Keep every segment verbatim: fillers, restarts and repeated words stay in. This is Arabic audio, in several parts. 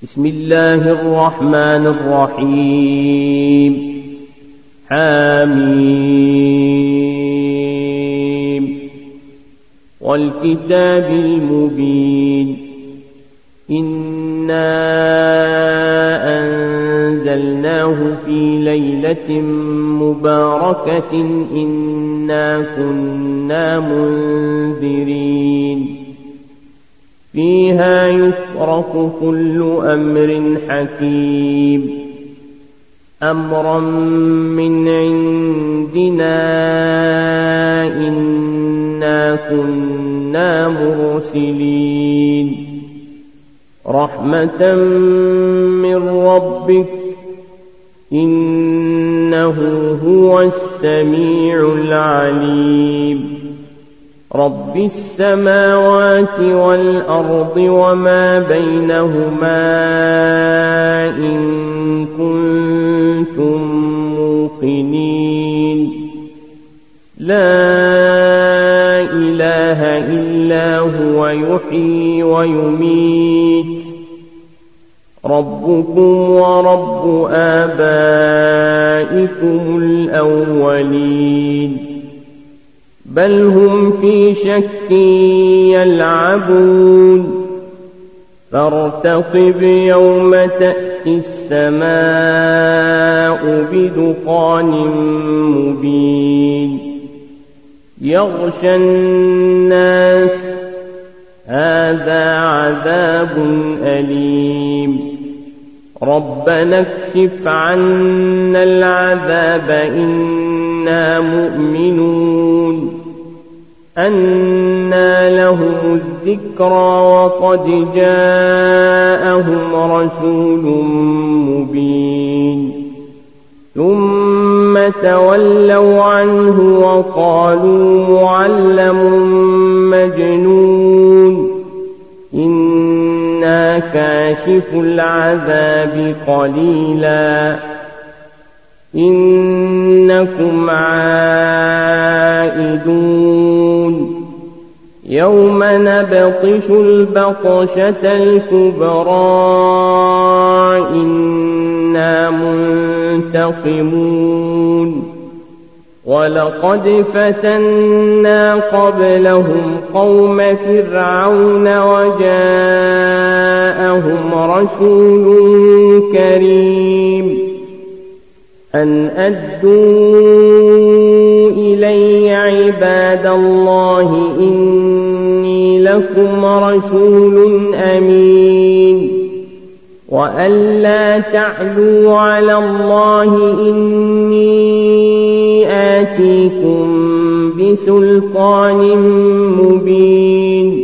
بسم الله الرحمن الرحيم. حميم والكتاب المبين. إنا أنزلناه في ليلة مباركة إنا كنا منذرين فيها يفرق كل أمر حكيم أمرا من عندنا إنا كنا مرسلين رحمة من ربك إنه هو السميع العليم رب السماوات والأرض وما بينهما إن كنتم موقنين لا إله إلا هو يحيي ويميت ربكم ورب آبائكم الأولين بل هم في شك يلعبون فارتقب يوم تأتي السماء بدخان مبين يغشى الناس هذا عذاب أليم ربنا اكشف عنا العذاب إنا مؤمنون أنى لهم الذكرى وقد جاءهم رسول مبين ثم تولوا عنه وقالوا معلم مجنون إنا كاشف العذاب قليلا إنكم عائدون يوم نبطش البطشة الكبرى إنا منتقمون ولقد فتنا قبلهم قوم فرعون وجاءهم رسول كريم أن أدوا إلي عباد الله إني لكم رسول أمين وأن لا تعلوا على الله إني آتيكم بسلطان مبين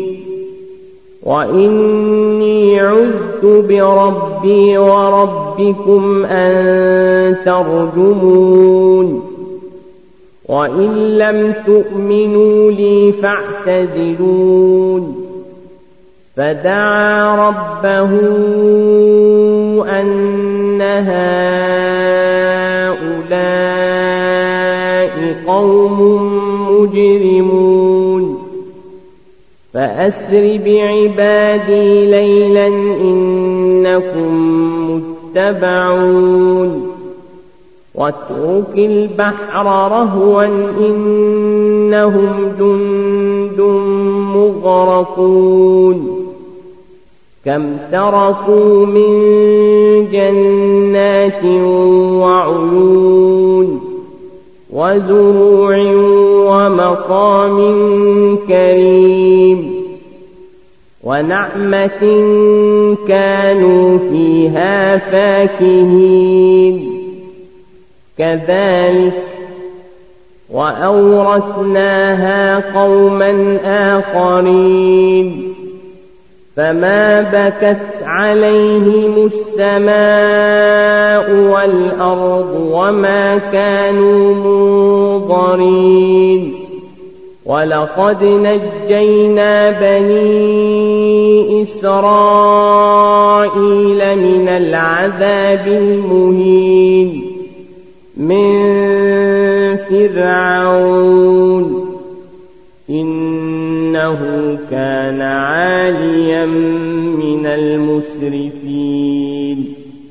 وإني عذت بربي وربكم أن ترجمون وإن لم تؤمنوا لي فاعتزلون فدعا ربه أن هؤلاء قوم مجرمون فأسر بعبادي ليلا إنكم متبعون واترك البحر رهوا إنهم جند مغرقون كم تركوا من جنات وعيون وزروع ومقام كريم ونعمة كانوا فيها فاكهين كذلك وأورثناها قوما آخرين فما بكت عليهم السماء والأرض وما كانوا منظرين ولقد نجينا بني إسرائيل من العذاب المهين من فرعون إنه كان عاليا من المسرفين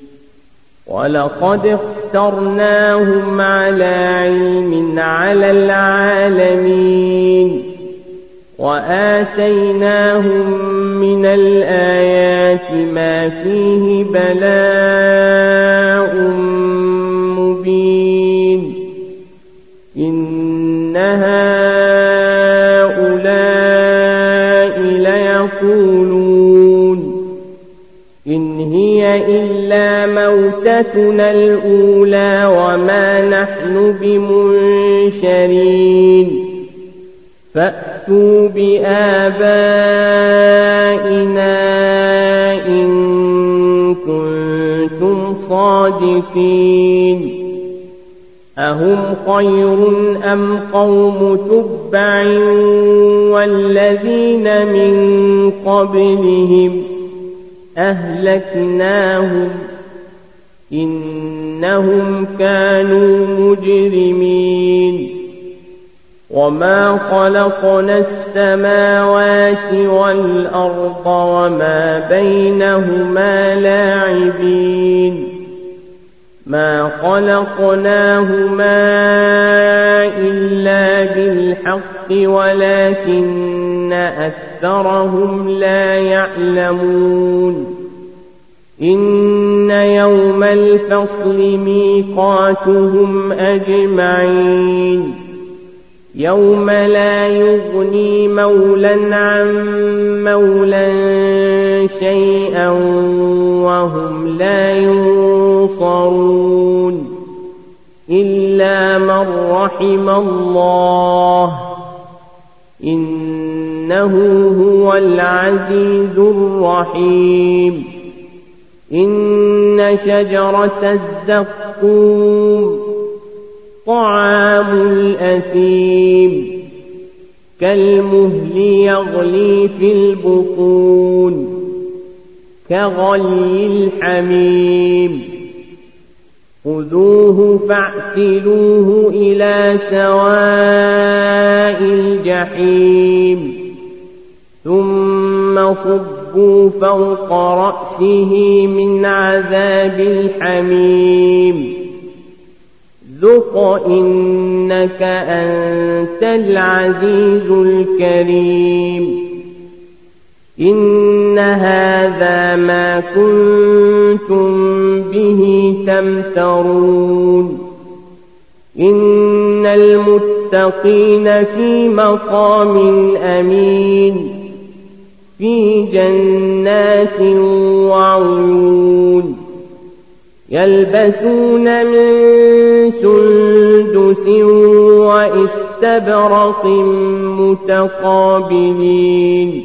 ولقد اخترناهم على علم على العالمين وآتيناهم من الآيات ما فيه بلاء مبين إن هؤلاء ليقولون إن هي إلا موتتنا الأولى وما نحن بمنشرين فأتوا بآبائنا إن كنتم صادقين أهم خير أم قوم تبع والذين من قبلهم أهلكناهم إنهم كانوا مجرمين وما خلقنا السماوات والأرض وما بينهما لاعبين ما خلقناهما إلا بالحق ولكن أكثرهم لا يعلمون إن يوم الفصل ميقاتهم أجمعين يوم لا يغني مولا عن مولا شيئا وهم لا ينصرون إلا من رحم الله إنه هو العزيز الرحيم إن شجرة الزقوم طعام الأثيم كالمهل يغلي في البطون كغلي الحميم خذوه فاعتلوه إلى سواء الجحيم ثم صبوا فوق رأسه من عذاب الحميم ذق إنك أنت العزيز الكريم إن هذا ما كنتم به تمترون إن المتقين في مقام أمين في جنات وعيون يلبسون من سندس وإستبرق متقابلين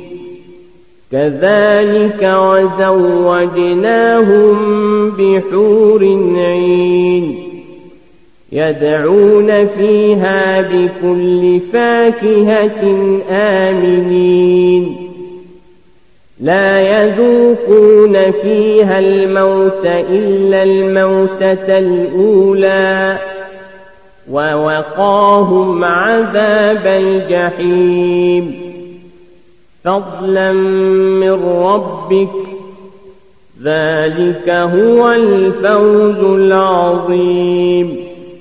كذلك وزوجناهم بحور عين يدعون فيها بكل فاكهة آمنين لا يذوقون فيها الموت إلا الموتة الأولى ووقاهم عذاب الجحيم فضلا من ربك ذلك هو الفوز العظيم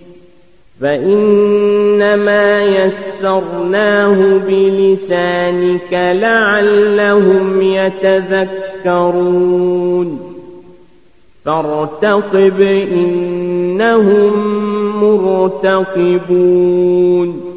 فإنما يسرناه بلسانك لعلهم يتذكرون فارتقب إنهم مرتقبون